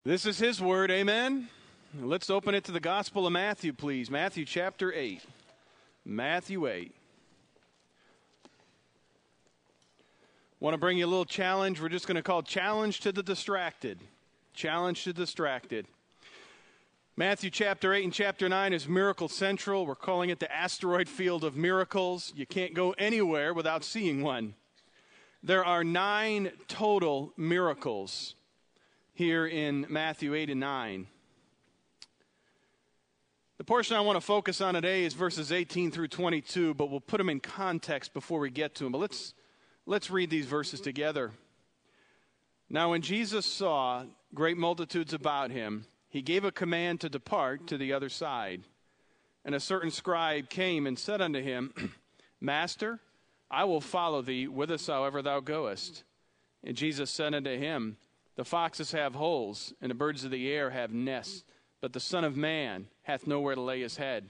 This is his word, amen? Let's open it to the Gospel of Matthew, please. Matthew chapter 8. Matthew 8. Want to bring you a little challenge. We're just going to call Challenge to the Distracted. Challenge to the Distracted. Matthew chapter 8 and chapter 9 is Miracle Central. We're calling it the asteroid field of miracles. You can't go anywhere without seeing one. There are 9 total miracles here in Matthew 8 and 9. The portion I want to focus on today is verses 18 through 22, but we'll put them in context before we get to them. But let's read these verses together. Now when Jesus saw great multitudes about him, he gave a command to depart to the other side. And a certain scribe came and said unto him, Master, I will follow thee whithersoever thou goest. And Jesus said unto him, The foxes have holes, and the birds of the air have nests, but the Son of Man hath nowhere to lay his head.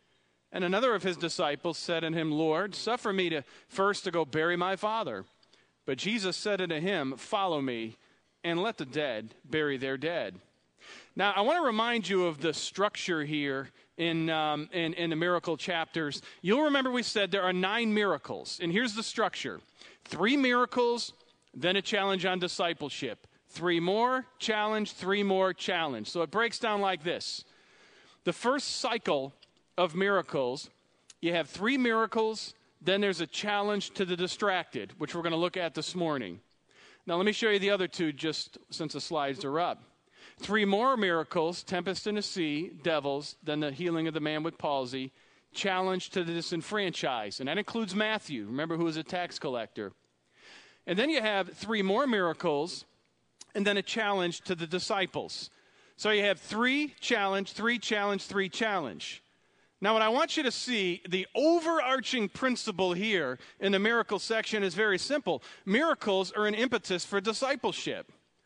And another of his disciples said unto him, Lord, suffer me first to go bury my father. But Jesus said unto him, Follow me, and let the dead bury their dead. Now, I want to remind you of the structure here in the miracle chapters. You'll remember we said there are 9 miracles, and here's the structure. 3 miracles, then a challenge on discipleship. 3 more, challenge, 3 more, challenge. So it breaks down like this. The first cycle of miracles, you have 3 miracles, then there's a challenge to the distracted, which we're going to look at this morning. Now let me show you the other 2 just since the slides are up. 3 more miracles, tempest in the sea, devils, then the healing of the man with palsy, challenge to the disenfranchised. And that includes Matthew, remember, who was a tax collector. And then you have 3 more miracles, and then a challenge to the disciples. So you have 3 challenge, 3 challenge, 3 challenge. Now what I want you to see, the overarching principle here in the miracle section is very simple. Miracles are an impetus for discipleship.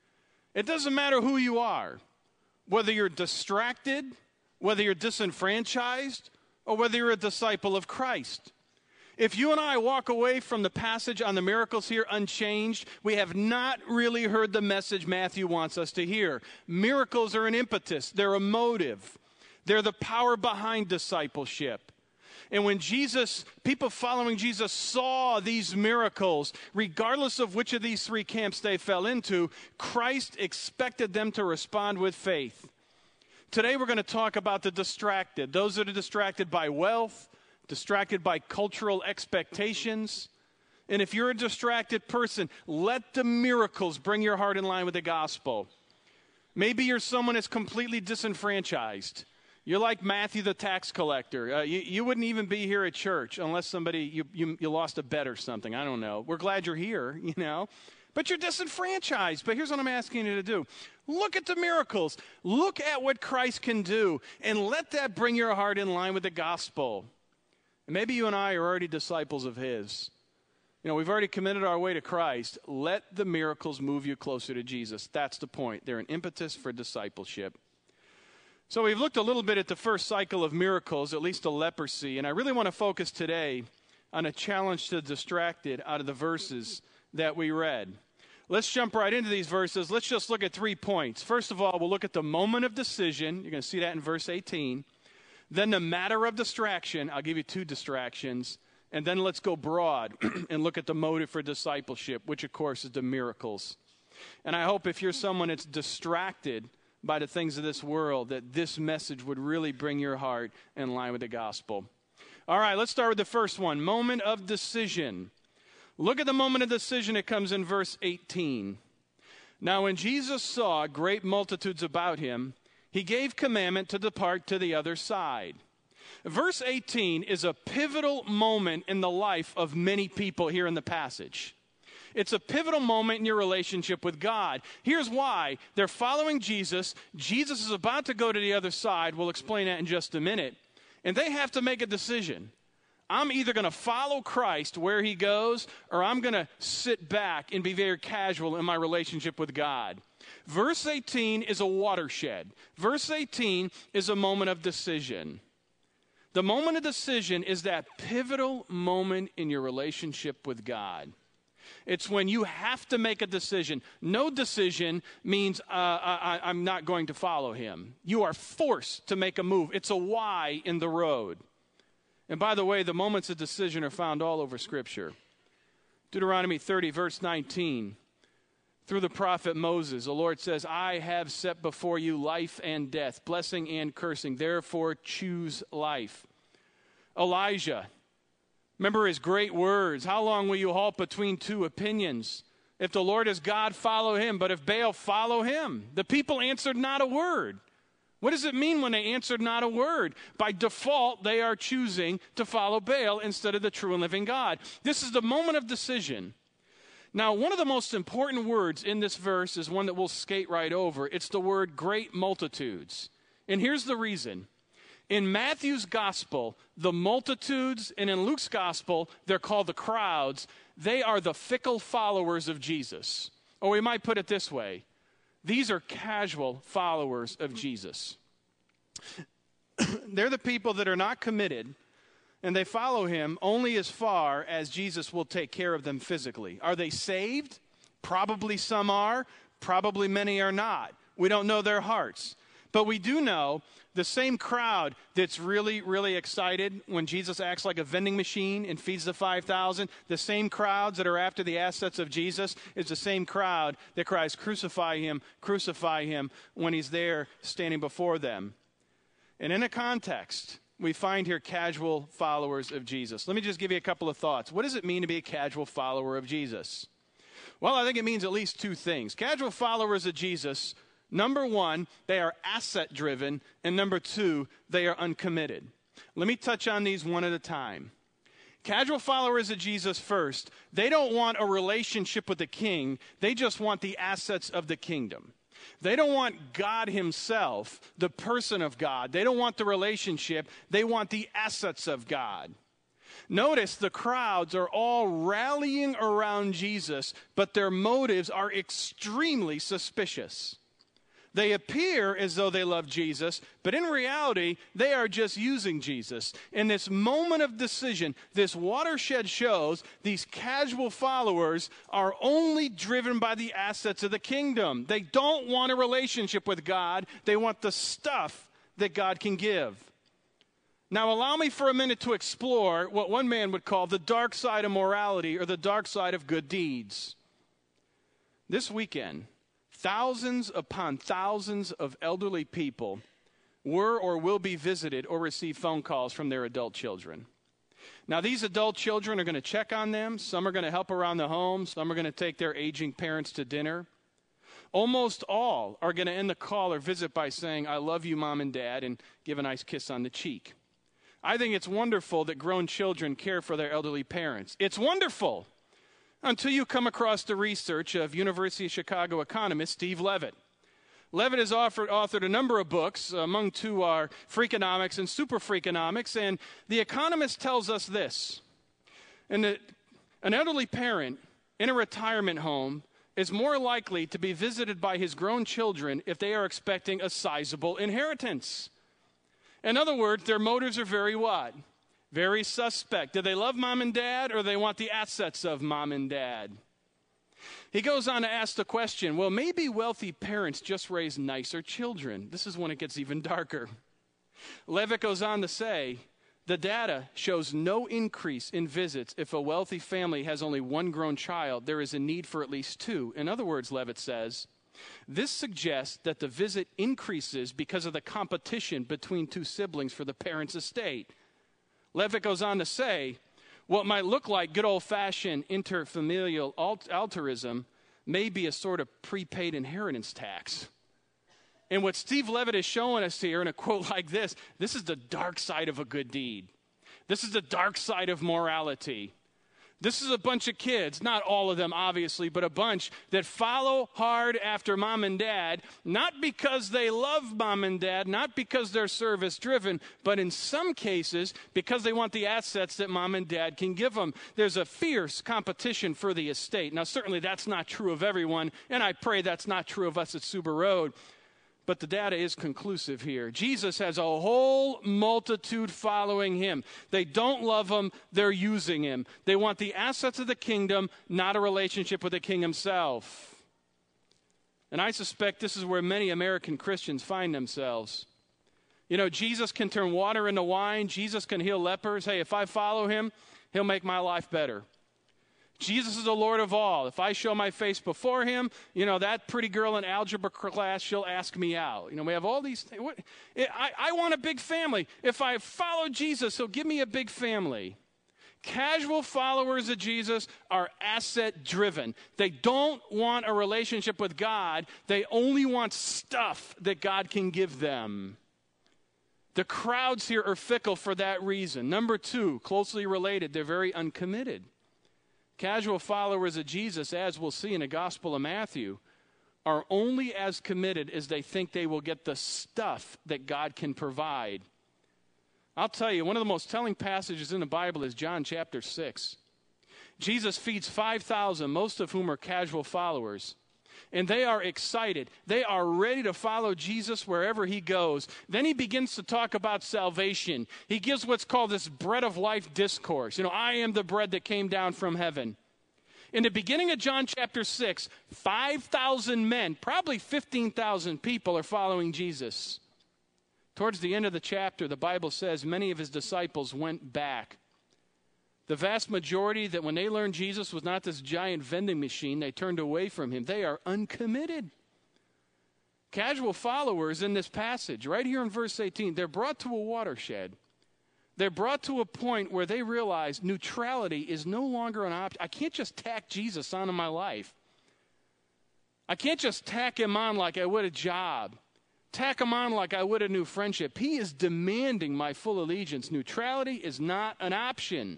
It doesn't matter who you are, whether you're distracted, whether you're disenfranchised, or whether you're a disciple of Christ. If you and I walk away from the passage on the miracles here unchanged, we have not really heard the message Matthew wants us to hear. Miracles are an impetus. They're a motive. They're the power behind discipleship. And when people following Jesus saw these miracles, regardless of which of these 3 camps they fell into, Christ expected them to respond with faith. Today we're going to talk about the distracted, those that are distracted by wealth, distracted by cultural expectations. And if you're a distracted person, let the miracles bring your heart in line with the gospel. Maybe you're someone that's completely disenfranchised. You're like Matthew the tax collector. You wouldn't even be here at church unless you lost a bet or something. I don't know. We're glad you're here, But you're disenfranchised. But here's what I'm asking you to do. Look at the miracles. Look at what Christ can do. And let that bring your heart in line with the gospel. And maybe you and I are already disciples of his. We've already committed our way to Christ. Let the miracles move you closer to Jesus. That's the point. They're an impetus for discipleship. So we've looked a little bit at the first cycle of miracles, at least the leprosy, and I really want to focus today on a challenge to the distracted out of the verses that we read. Let's jump right into these verses. Let's just look at 3 points. First of all, we'll look at the moment of decision. You're going to see that in verse 18. Then the matter of distraction. I'll give you 2 distractions. And then let's go broad and look at the motive for discipleship, which of course is the miracles. And I hope if you're someone that's distracted by the things of this world, that this message would really bring your heart in line with the gospel. All right, let's start with the first one, moment of decision. Look at the moment of decision. It comes in verse 18. Now when Jesus saw great multitudes about him, he gave commandment to depart to the other side. Verse 18 is a pivotal moment in the life of many people here in the passage. It's a pivotal moment in your relationship with God. Here's why. They're following Jesus. Jesus is about to go to the other side. We'll explain that in just a minute. And they have to make a decision. I'm either going to follow Christ where he goes, or I'm going to sit back and be very casual in my relationship with God. Verse 18 is a watershed. Verse 18 is a moment of decision. The moment of decision is that pivotal moment in your relationship with God. It's when you have to make a decision. No decision means I'm not going to follow him. You are forced to make a move. It's a Y in the road. And by the way, the moments of decision are found all over Scripture. Deuteronomy 30, verse 19. Through the prophet Moses, the Lord says, I have set before you life and death, blessing and cursing. Therefore, choose life. Elijah, remember his great words. How long will you halt between two opinions? If the Lord is God, follow him. But if Baal, follow him. The people answered not a word. What does it mean when they answered not a word? By default, they are choosing to follow Baal instead of the true and living God. This is the moment of decision. Now, one of the most important words in this verse is one that we'll skate right over. It's the word great multitudes. And here's the reason. In Matthew's gospel, the multitudes, and in Luke's gospel, they're called the crowds. They are the fickle followers of Jesus. Or we might put it this way. These are casual followers of Jesus. They're the people that are not committed, and they follow him only as far as Jesus will take care of them physically. Are they saved? Probably some are. Probably many are not. We don't know their hearts. But we do know the same crowd that's really, really excited when Jesus acts like a vending machine and feeds the 5,000, the same crowds that are after the assets of Jesus is the same crowd that cries, crucify him, when he's there standing before them. And in a context, we find here casual followers of Jesus. Let me just give you a couple of thoughts. What does it mean to be a casual follower of Jesus? Well, I think it means at least two things. Casual followers of Jesus, number one, they are asset-driven, and number two, they are uncommitted. Let me touch on these one at a time. Casual followers of Jesus first, they don't want a relationship with the king. They just want the assets of the kingdom. They don't want God himself, the person of God. They don't want the relationship. They want the assets of God. Notice the crowds are all rallying around Jesus, but their motives are extremely suspicious. They appear as though they love Jesus, but in reality, they are just using Jesus. In this moment of decision, this watershed shows these casual followers are only driven by the assets of the kingdom. They don't want a relationship with God. They want the stuff that God can give. Now, allow me for a minute to explore what one man would call the dark side of morality or the dark side of good deeds. This weekend, thousands upon thousands of elderly people were or will be visited or receive phone calls from their adult children. Now, these adult children are going to check on them. Some are going to help around the home. Some are going to take their aging parents to dinner. Almost all are going to end the call or visit by saying, I love you, Mom and Dad, and give a nice kiss on the cheek. I think it's wonderful that grown children care for their elderly parents. It's wonderful. Until you come across the research of University of Chicago economist Steve Levitt. Levitt has authored a number of books, among two are Freakonomics and Super Freakonomics, and the economist tells us this, and that an elderly parent in a retirement home is more likely to be visited by his grown children if they are expecting a sizable inheritance. In other words, their motives are very what? Very suspect. Do they love Mom and Dad, or they want the assets of Mom and Dad? He goes on to ask the question, well, maybe wealthy parents just raise nicer children. This is when it gets even darker. Levitt goes on to say, the data shows no increase in visits if a wealthy family has only one grown child. There is a need for at least two. In other words, Levitt says, this suggests that the visit increases because of the competition between two siblings for the parent's estate. Levitt goes on to say, what might look like good old-fashioned interfamilial altruism may be a sort of prepaid inheritance tax. And what Steve Levitt is showing us here in a quote like this is the dark side of a good deed. This is the dark side of morality. This is a bunch of kids, not all of them obviously, but a bunch that follow hard after Mom and Dad, not because they love Mom and Dad, not because they're service driven, but in some cases because they want the assets that Mom and Dad can give them. There's a fierce competition for the estate. Now certainly that's not true of everyone, and I pray that's not true of us at Suba Road. But the data is conclusive here. Jesus has a whole multitude following him. They don't love him, they're using him. They want the assets of the kingdom, not a relationship with the king himself. And I suspect this is where many American Christians find themselves. You know, Jesus can turn water into wine. Jesus can heal lepers. Hey, if I follow him, he'll make my life better. Jesus is the Lord of all. If I show my face before him, you know, that pretty girl in algebra class, she'll ask me out. You know, we have all these things. I want a big family. If I follow Jesus, he'll give me a big family. Casual followers of Jesus are asset-driven. They don't want a relationship with God. They only want stuff that God can give them. The crowds here are fickle for that reason. Number two, closely related, they're very uncommitted. Casual followers of Jesus, as we'll see in the Gospel of Matthew, are only as committed as they think they will get the stuff that God can provide. I'll tell you, one of the most telling passages in the Bible is John chapter 6. Jesus feeds 5,000, most of whom are casual followers. And they are excited. They are ready to follow Jesus wherever he goes. Then he begins to talk about salvation. He gives what's called this bread of life discourse. You know, I am the bread that came down from heaven. In the beginning of John chapter 6, 5,000 men, probably 15,000 people are following Jesus. Towards the end of the chapter, the Bible says many of his disciples went back. The vast majority that when they learned Jesus was not this giant vending machine, they turned away from him. They are uncommitted. Casual followers in this passage, right here in verse 18, they're brought to a watershed. They're brought to a point where they realize neutrality is no longer an option. I can't just tack Jesus onto my life. I can't just tack him on like I would a job. Tack him on like I would a new friendship. He is demanding my full allegiance. Neutrality is not an option.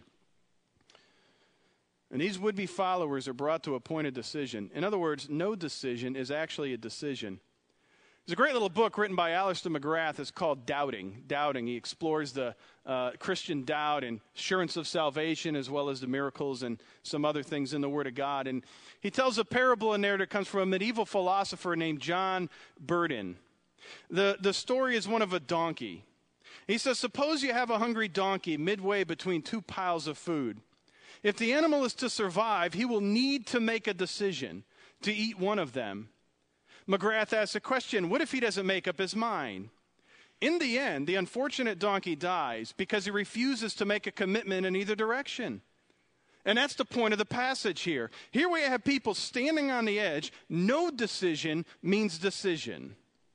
And these would-be followers are brought to a point of decision. In other words, no decision is actually a decision. There's a great little book written by Alistair McGrath. It's called Doubting. Doubting. He explores the Christian doubt and assurance of salvation as well as the miracles and some other things in the Word of God. And he tells a parable in there that comes from a medieval philosopher named John Burden. The story is one of a donkey. He says, suppose you have a hungry donkey midway between two piles of food. If the animal is to survive, he will need to make a decision to eat one of them. McGrath asks a question, what if he doesn't make up his mind? In the end, the unfortunate donkey dies because he refuses to make a commitment in either direction. And that's the point of the passage here. Here we have people standing on the edge. No decision means decision.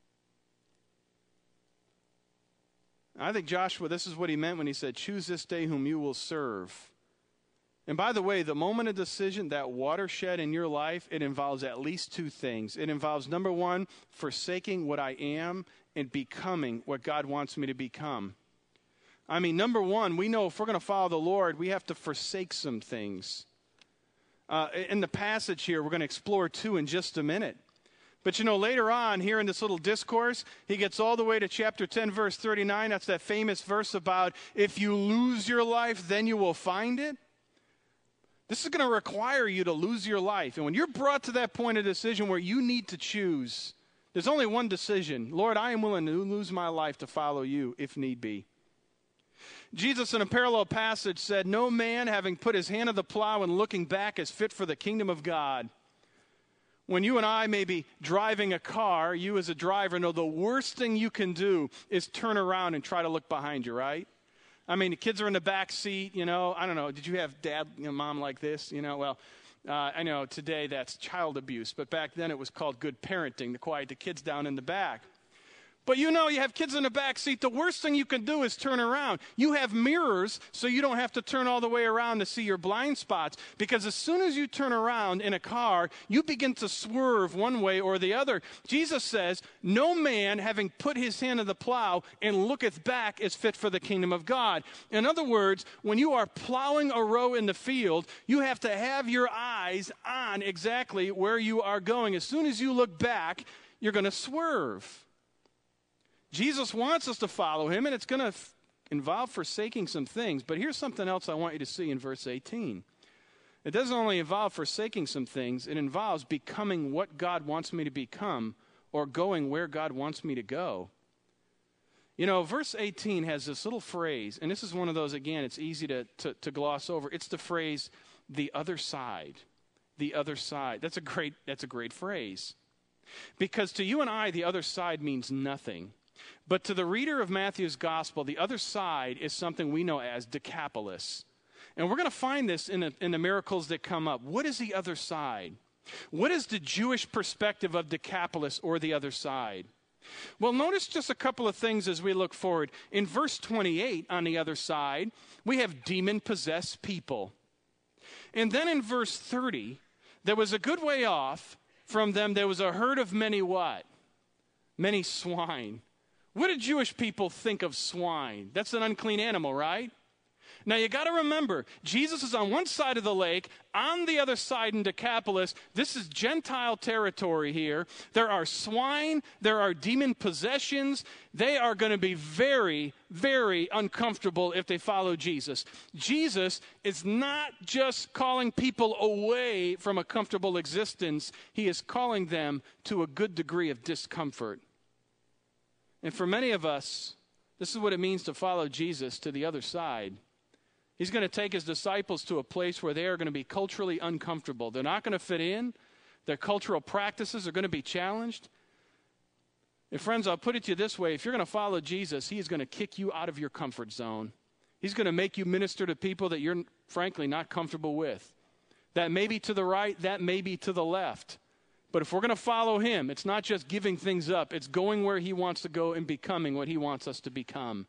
I think Joshua, this is what he meant when he said, choose this day whom you will serve. And by the way, the moment of decision, that watershed in your life, it involves at least two things. It involves, number one, forsaking what I am and becoming what God wants me to become. I mean, number one, we know if we're going to follow the Lord, we have to forsake some things. In the passage here, we're going to explore two in just a minute. But you know, later on here in this little discourse, he gets all the way to chapter 10, verse 39. That's that famous verse about if you lose your life, then you will find it. This is going to require you to lose your life. And when you're brought to that point of decision where you need to choose, there's only one decision. Lord, I am willing to lose my life to follow you if need be. Jesus in a parallel passage said, no man having put his hand to the plow and looking back is fit for the kingdom of God. When you and I may be driving a car, you as a driver know the worst thing you can do is turn around and try to look behind you, right? I mean, the kids are in the back seat, you know. I don't know. Did you have dad and mom like this? You know, well, I know today that's child abuse, but back then it was called good parenting to quiet the kids down in the back. But you know, you have kids in the back seat. The worst thing you can do is turn around. You have mirrors so you don't have to turn all the way around to see your blind spots. Because as soon as you turn around in a car, you begin to swerve one way or the other. Jesus says, no man having put his hand to the plow and looketh back is fit for the kingdom of God. In other words, when you are plowing a row in the field, you have to have your eyes on exactly where you are going. As soon as you look back, you're going to swerve. Jesus wants us to follow him, and it's going to involve forsaking some things. But here's something else I want you to see in verse 18. It doesn't only involve forsaking some things, it involves becoming what God wants me to become or going where God wants me to go. You know, verse 18 has this little phrase, and this is one of those, again, it's easy to gloss over. It's the phrase, the other side. The other side. That's a great phrase. Because to you and I, the other side means nothing. But to the reader of Matthew's gospel, the other side is something we know as Decapolis. And we're going to find this in the miracles that come up. What is the other side? What is the Jewish perspective of Decapolis or the other side? Well, notice just a couple of things as we look forward. In verse 28, on the other side, we have demon-possessed people. And then in verse 30, there was a good way off from them, there was a herd of many what? Many swine. What do Jewish people think of swine? That's an unclean animal, right? Now, you got to remember, Jesus is on one side of the lake. On the other side in Decapolis, this is Gentile territory here. There are swine. There are demon possessions. They are going to be very, very uncomfortable if they follow Jesus. Jesus is not just calling people away from a comfortable existence. He is calling them to a good degree of discomfort. And for many of us, this is what it means to follow Jesus to the other side. He's going to take his disciples to a place where they are going to be culturally uncomfortable. They're not going to fit in. Their cultural practices are going to be challenged. And friends, I'll put it to you this way. If you're going to follow Jesus, he is going to kick you out of your comfort zone. He's going to make you minister to people that you're, frankly, not comfortable with. That may be to the right, that may be to the left. But if we're going to follow him, it's not just giving things up. It's going where he wants to go and becoming what he wants us to become.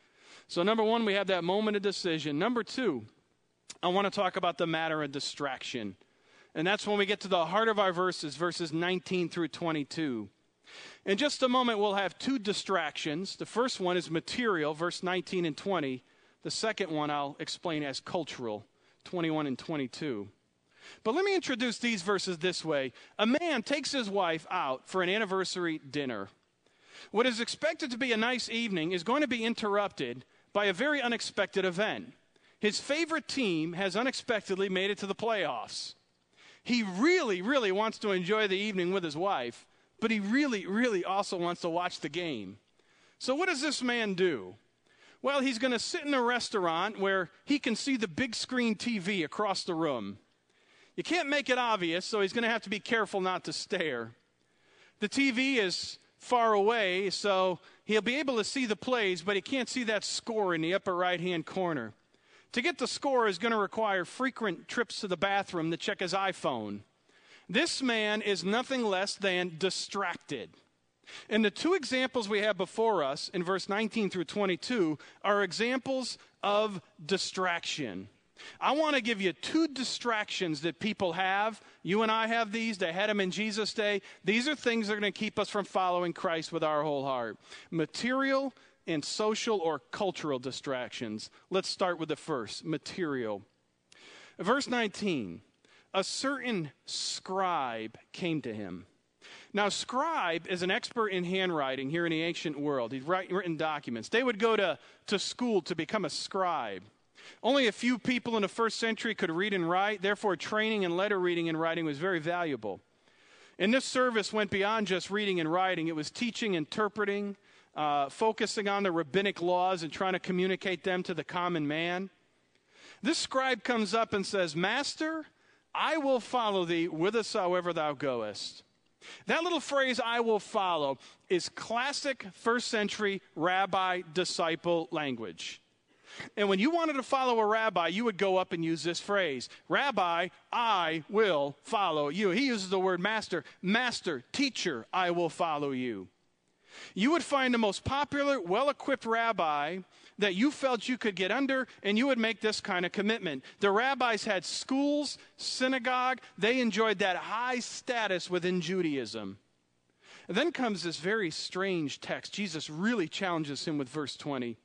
So number one, we have that moment of decision. Number two, I want to talk about the matter of distraction. And that's when we get to the heart of our verses, verses 19 through 22. In just a moment, we'll have two distractions. The first one is material, verse 19 and 20. The second one I'll explain as cultural, 21 and 22. But let me introduce these verses this way. A man takes his wife out for an anniversary dinner. What is expected to be a nice evening is going to be interrupted by a very unexpected event. His favorite team has unexpectedly made it to the playoffs. He really, really wants to enjoy the evening with his wife, but he really, really also wants to watch the game. So what does this man do? Well, he's going to sit in a restaurant where he can see the big screen TV across the room. You can't make it obvious, so he's going to have to be careful not to stare. The TV is far away, so he'll be able to see the plays, but he can't see that score in the upper right-hand corner. To get the score is going to require frequent trips to the bathroom to check his iPhone. This man is nothing less than distracted. And the two examples we have before us in verse 19 through 22 are examples of distraction. I want to give you two distractions that people have. You and I have these. They had them in Jesus' day. These are things that are going to keep us from following Christ with our whole heart. Material and social or cultural distractions. Let's start with the first, material. Verse 19, a certain scribe came to him. Now, scribe is an expert in handwriting here in the ancient world. He'd written documents. They would go to school to become a scribe. Only a few people in the first century could read and write. Therefore, training in letter reading and writing was very valuable. And this service went beyond just reading and writing. It was teaching, interpreting, focusing on the rabbinic laws and trying to communicate them to the common man. This scribe comes up and says, "Master, I will follow thee whithersoever thou goest." That little phrase, "I will follow," is classic first century rabbi-disciple language. And when you wanted to follow a rabbi, you would go up and use this phrase, "Rabbi, I will follow you." He uses the word master. "Master, teacher, I will follow you." You would find the most popular, well-equipped rabbi that you felt you could get under, and you would make this kind of commitment. The rabbis had schools, synagogue. They enjoyed that high status within Judaism. And then comes this very strange text. Jesus really challenges him with verse 20.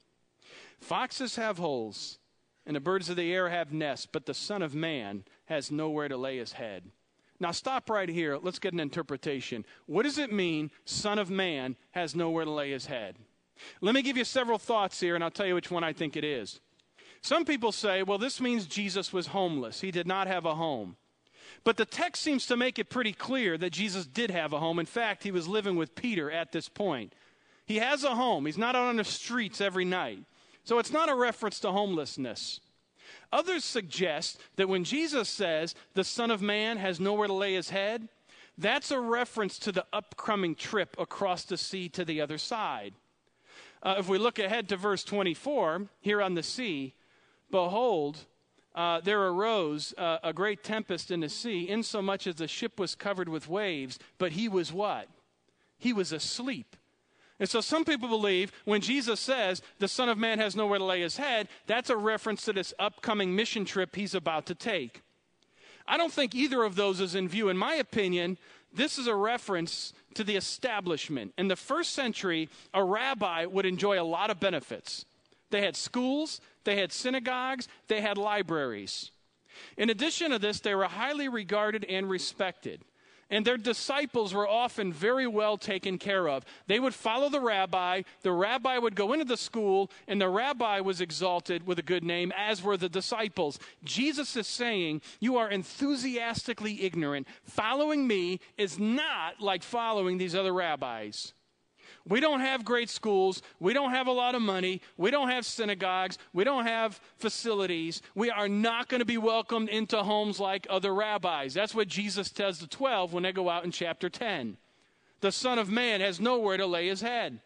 "Foxes have holes, and the birds of the air have nests, but the Son of Man has nowhere to lay his head." Now stop right here. Let's get an interpretation. What does it mean, Son of Man has nowhere to lay his head? Let me give you several thoughts here, and I'll tell you which one I think it is. Some people say, well, this means Jesus was homeless. He did not have a home. But the text seems to make it pretty clear that Jesus did have a home. In fact, he was living with Peter at this point. He has a home. He's not out on the streets every night. So it's not a reference to homelessness. Others suggest that when Jesus says the Son of Man has nowhere to lay his head, that's a reference to the upcoming trip across the sea to the other side. If we look ahead to verse 24, here on the sea, behold, there arose a great tempest in the sea, insomuch as the ship was covered with waves, but he was what? He was asleep. And so some people believe when Jesus says the Son of Man has nowhere to lay his head, that's a reference to this upcoming mission trip he's about to take. I don't think either of those is in view. In my opinion, this is a reference to the establishment. In the first century, a rabbi would enjoy a lot of benefits. They had schools, they had synagogues, they had libraries. In addition to this, they were highly regarded and respected. And their disciples were often very well taken care of. They would follow the rabbi would go into the school, and the rabbi was exalted with a good name, as were the disciples. Jesus is saying, you are enthusiastically ignorant. Following me is not like following these other rabbis. We don't have great schools. We don't have a lot of money. We don't have synagogues. We don't have facilities. We are not going to be welcomed into homes like other rabbis. That's what Jesus tells the 12 when they go out in chapter 10. The Son of Man has nowhere to lay his head.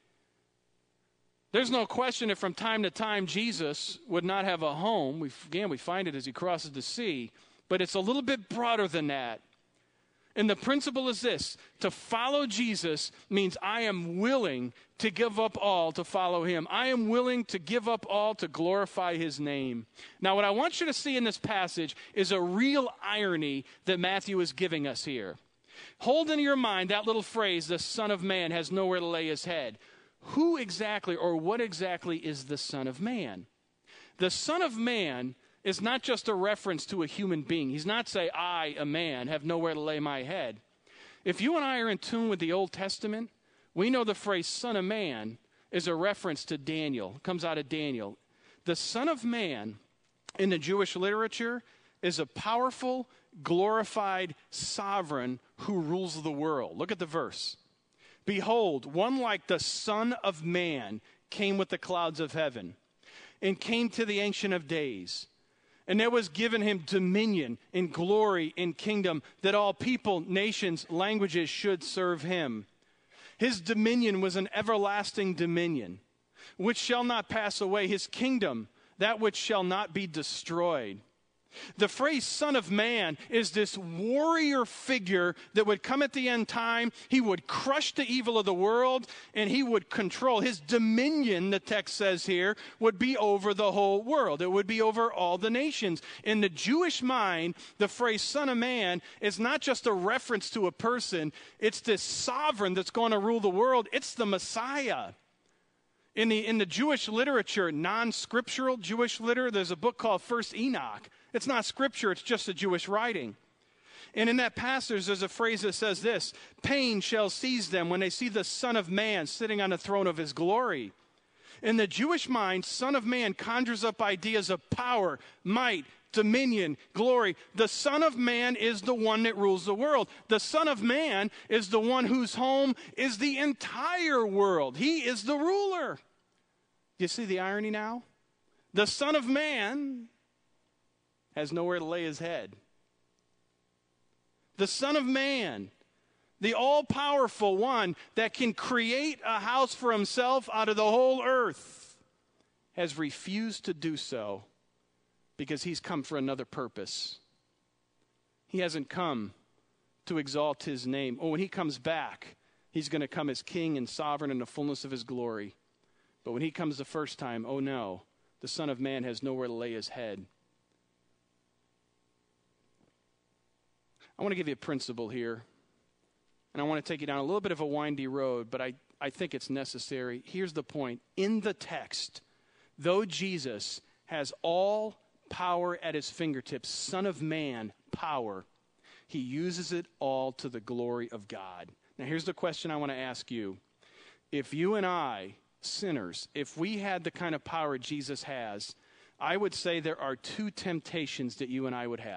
There's no question that from time to time Jesus would not have a home. We find it as he crosses the sea. But it's a little bit broader than that. And the principle is this: to follow Jesus means I am willing to give up all to follow him. I am willing to give up all to glorify his name. Now, what I want you to see in this passage is a real irony that Matthew is giving us here. Hold in your mind that little phrase, the Son of Man has nowhere to lay his head. Who exactly or what exactly is the Son of Man? The Son of Man is not just a reference to a human being. He's not saying, I, a man, have nowhere to lay my head. If you and I are in tune with the Old Testament, we know the phrase Son of Man is a reference to Daniel. It comes out of Daniel. The Son of Man in the Jewish literature is a powerful, glorified sovereign who rules the world. Look at the verse. Behold, one like the Son of Man came with the clouds of heaven and came to the Ancient of Days. And there was given him dominion and glory and kingdom, that all people, nations, languages should serve him. His dominion was an everlasting dominion, which shall not pass away. His kingdom, that which shall not be destroyed. The phrase Son of Man is this warrior figure that would come at the end time. He would crush the evil of the world, and he would control. His dominion, the text says here, would be over the whole world. It would be over all the nations. In the Jewish mind, the phrase Son of Man is not just a reference to a person. It's this sovereign that's going to rule the world. It's the Messiah. In the Jewish literature, non-scriptural Jewish literature, there's a book called First Enoch. It's not scripture, it's just a Jewish writing. And in that passage, there's a phrase that says this: pain shall seize them when they see the Son of Man sitting on the throne of his glory. In the Jewish mind, Son of Man conjures up ideas of power, might, dominion, glory. The Son of Man is the one that rules the world. The Son of Man is the one whose home is the entire world. He is the ruler. You see the irony now? The Son of Man has nowhere to lay his head. The Son of Man, the all-powerful one that can create a house for himself out of the whole earth, has refused to do so because he's come for another purpose. He hasn't come to exalt his name. Oh, when he comes back, he's going to come as king and sovereign in the fullness of his glory. But when he comes the first time, oh no, the Son of Man has nowhere to lay his head. I want to give you a principle here, and I want to take you down a little bit of a windy road, but I think it's necessary. Here's the point. In the text, though Jesus has all power at his fingertips, Son of Man power, he uses it all to the glory of God. Now here's the question I want to ask you. If you and I, sinners, if we had the kind of power Jesus has, I would say there are two temptations that you and I would have.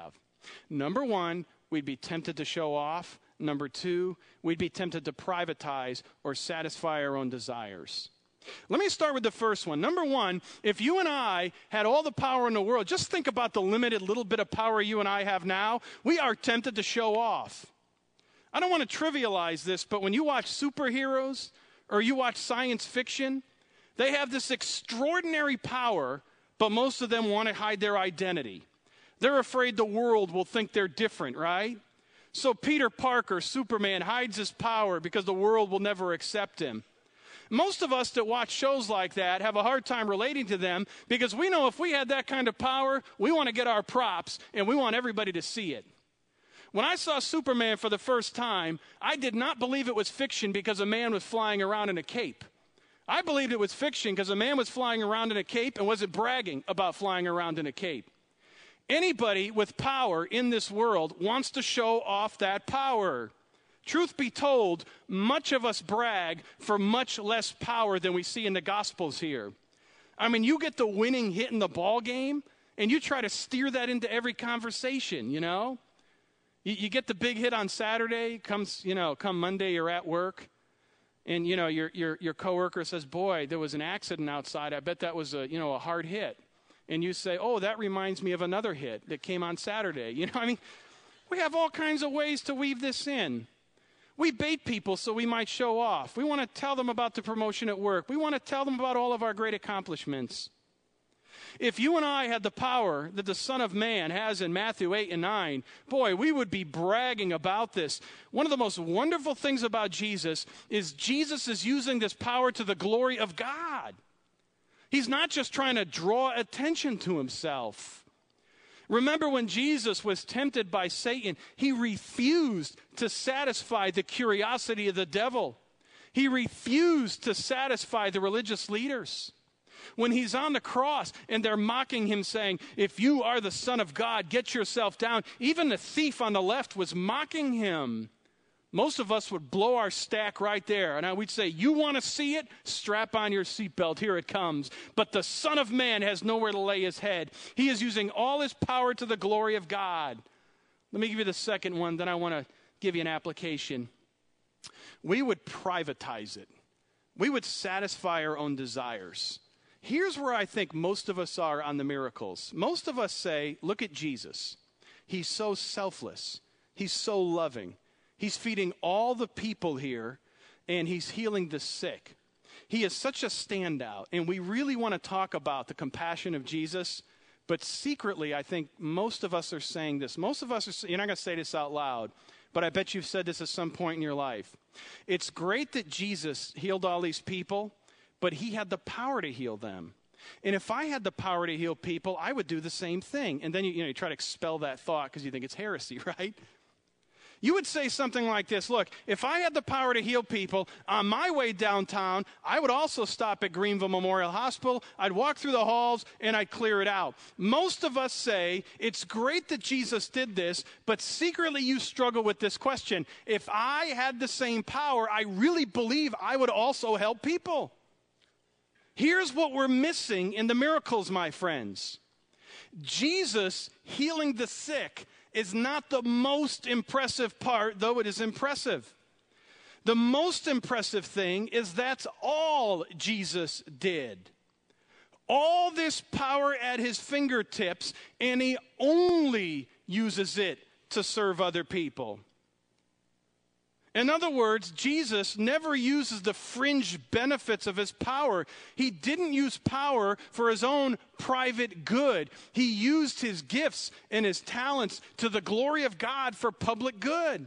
Number one, we'd be tempted to show off. Number two, we'd be tempted to privatize or satisfy our own desires. Let me start with the first one. Number one, if you and I had all the power in the world, just think about the limited little bit of power you and I have now. We are tempted to show off. I don't want to trivialize this, but when you watch superheroes or you watch science fiction, they have this extraordinary power, but most of them want to hide their identity. They're afraid the world will think they're different, right? So Peter Parker, Superman, hides his power because the world will never accept him. Most of us that watch shows like that have a hard time relating to them because we know if we had that kind of power, we want to get our props and we want everybody to see it. When I saw Superman for the first time, I did not believe it was fiction because a man was flying around in a cape. I believed it was fiction because a man was flying around in a cape and wasn't bragging about flying around in a cape. Anybody with power in this world wants to show off that power. Truth be told, much of us brag for much less power than we see in the Gospels here. I mean, you get the winning hit in the ball game, and you try to steer that into every conversation, you know? You get the big hit on Saturday, come Monday you're at work, and, you know, your coworker says, boy, there was an accident outside. I bet that was a hard hit. And you say, oh, that reminds me of another hit that came on Saturday. You know, I mean, we have all kinds of ways to weave this in. We bait people so we might show off. We want to tell them about the promotion at work. We want to tell them about all of our great accomplishments. If you and I had the power that the Son of Man has in Matthew 8 and 9, boy, we would be bragging about this. One of the most wonderful things about Jesus is using this power to the glory of God. He's not just trying to draw attention to himself. Remember when Jesus was tempted by Satan, he refused to satisfy the curiosity of the devil. He refused to satisfy the religious leaders. When he's on the cross and they're mocking him saying, if you are the Son of God, get yourself down. Even the thief on the left was mocking him. Most of us would blow our stack right there. And we'd say, you want to see it? Strap on your seatbelt. Here it comes. But the Son of Man has nowhere to lay his head. He is using all his power to the glory of God. Let me give you the second one, then I want to give you an application. We would privatize it. We would satisfy our own desires. Here's where I think most of us are on the miracles. Most of us say, look at Jesus. He's so selfless. He's so loving. He's feeding all the people here, and he's healing the sick. He is such a standout, and we really want to talk about the compassion of Jesus, but secretly, I think most of us are saying this. Most of us are, you're not going to say this out loud, but I bet you've said this at some point in your life. It's great that Jesus healed all these people, but he had the power to heal them. And if I had the power to heal people, I would do the same thing. And then you try to expel that thought because you think it's heresy, right? You would say something like this, look, if I had the power to heal people, on my way downtown, I would also stop at Greenville Memorial Hospital, I'd walk through the halls, and I'd clear it out. Most of us say, it's great that Jesus did this, but secretly you struggle with this question. If I had the same power, I really believe I would also help people. Here's what we're missing in the miracles, my friends. Jesus healing the sick is not the most impressive part, though it is impressive. The most impressive thing is that's all Jesus did. All this power at his fingertips, and he only uses it to serve other people. In other words, Jesus never uses the fringe benefits of his power. He didn't use power for his own private good. He used his gifts and his talents to the glory of God for public good.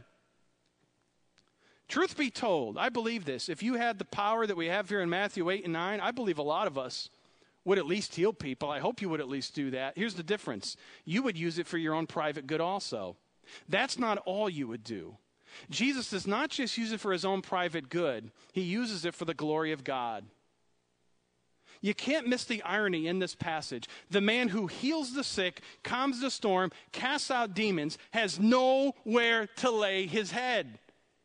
Truth be told, I believe this. If you had the power that we have here in Matthew 8 and 9, I believe a lot of us would at least heal people. I hope you would at least do that. Here's the difference. You would use it for your own private good also. That's not all you would do. Jesus does not just use it for his own private good. He uses it for the glory of God. You can't miss the irony in this passage. The man who heals the sick, calms the storm, casts out demons, has nowhere to lay his head.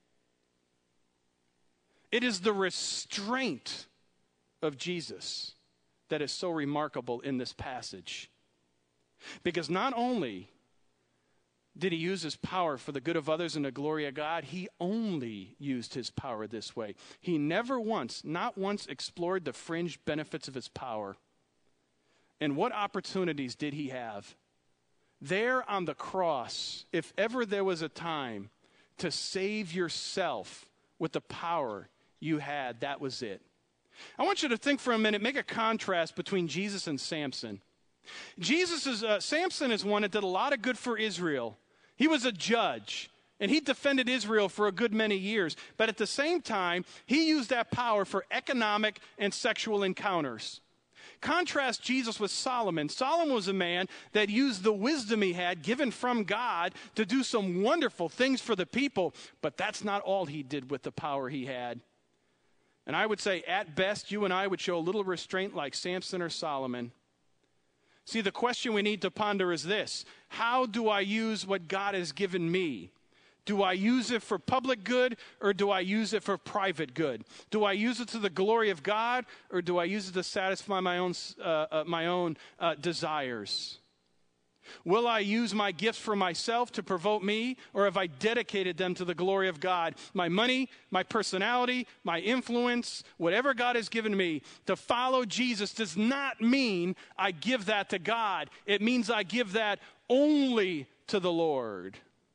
It is the restraint of Jesus that is so remarkable in this passage. Because not only did he use his power for the good of others and the glory of God? He only used his power this way. He never once, not once, explored the fringe benefits of his power. And what opportunities did he have? There on the cross, if ever there was a time to save yourself with the power you had, that was it. I want you to think for a minute, make a contrast between Jesus and Samson. Samson is one that did a lot of good for Israel. He was a judge, and he defended Israel for a good many years. But at the same time, he used that power for economic and sexual encounters. Contrast Jesus with Solomon. Solomon was a man that used the wisdom he had given from God to do some wonderful things for the people, but that's not all he did with the power he had. And I would say, at best, you and I would show a little restraint like Samson or Solomon. See, the question we need to ponder is this: how do I use what God has given me? Do I use it for public good, or do I use it for private good? Do I use it to the glory of God, or do I use it to satisfy my own desires? Will I use my gifts for myself to promote me, or have I dedicated them to the glory of God? My money, my personality, my influence, whatever God has given me, to follow Jesus does not mean I give that to God. It means I give that only to the Lord.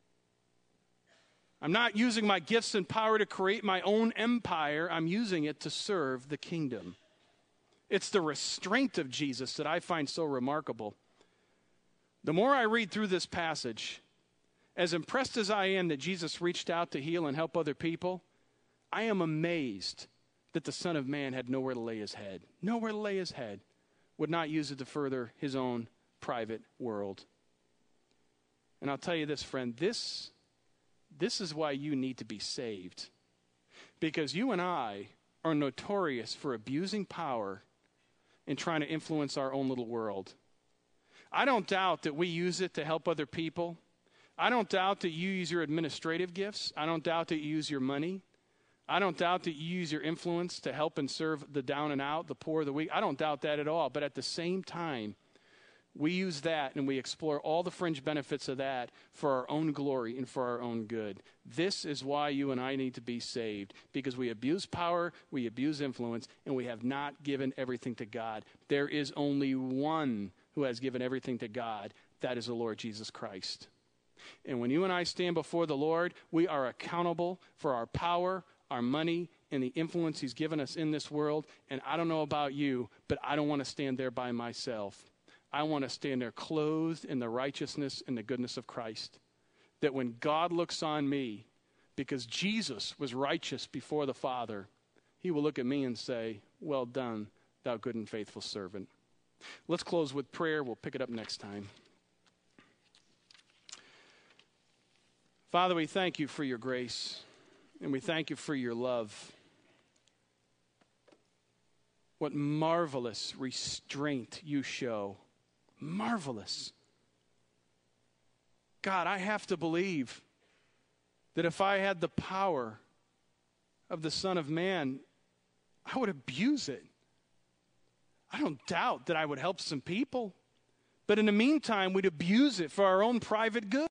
I'm not using my gifts and power to create my own empire. I'm using it to serve the kingdom. It's the restraint of Jesus that I find so remarkable. The more I read through this passage, as impressed as I am that Jesus reached out to heal and help other people, I am amazed that the Son of Man had nowhere to lay his head. Nowhere to lay his head. Would not use it to further his own private world. And I'll tell you this, friend, this is why you need to be saved. Because you and I are notorious for abusing power and trying to influence our own little world. I don't doubt that we use it to help other people. I don't doubt that you use your administrative gifts. I don't doubt that you use your money. I don't doubt that you use your influence to help and serve the down and out, the poor, the weak. I don't doubt that at all. But at the same time, we use that and we explore all the fringe benefits of that for our own glory and for our own good. This is why you and I need to be saved, because we abuse power, we abuse influence, and we have not given everything to God. There is only one who has given everything to God. That is the Lord Jesus Christ. And when you and I stand before the Lord, we are accountable for our power, our money, and the influence he's given us in this world. And I don't know about you, but I don't want to stand there by myself. I want to stand there clothed in the righteousness and the goodness of Christ. That when God looks on me, because Jesus was righteous before the Father, he will look at me and say, "Well done, thou good and faithful servant." Let's close with prayer. We'll pick it up next time. Father, we thank you for your grace, and we thank you for your love. What marvelous restraint you show. Marvelous. God, I have to believe that if I had the power of the Son of Man, I would abuse it. I don't doubt that I would help some people, but in the meantime, we'd abuse it for our own private good.